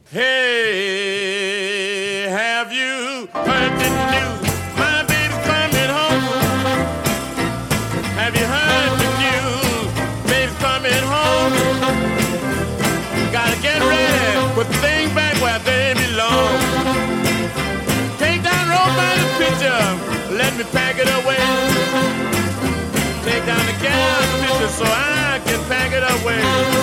Hey, have you heard the news? My baby's coming home. Have you heard the news? Baby's coming home. Gotta get ready, put things back where they belong. Take down road by the picture, let me pack it away. Take down the gas picture so I can pack it away.